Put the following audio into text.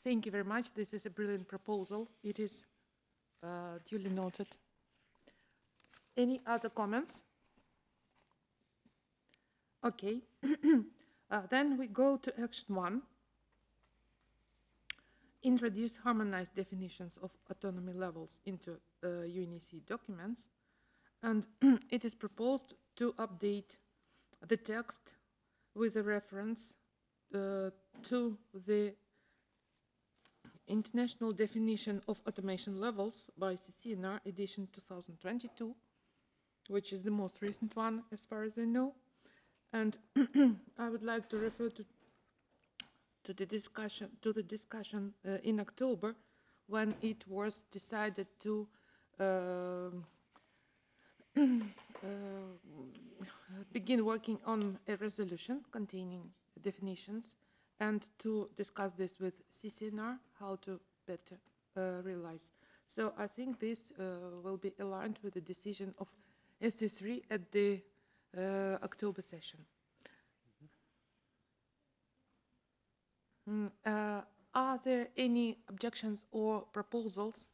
Thank you very much. This is a brilliant proposal. It is duly noted. Any other comments? Okay. Then we go to action 1. Introduce harmonized definitions of autonomy levels into UNEC documents. And it is proposed to update the text with a reference to the International Definition of Automation Levels by CCNR edition 2022, which is the most recent one as far as I know. And I would like to refer to the discussion in October, when it was decided to begin working on a resolution containing definitions, and to discuss this with CCNR, how to better realize. So I think this will be aligned with the decision of SC3 at the October session. Are there any objections or proposals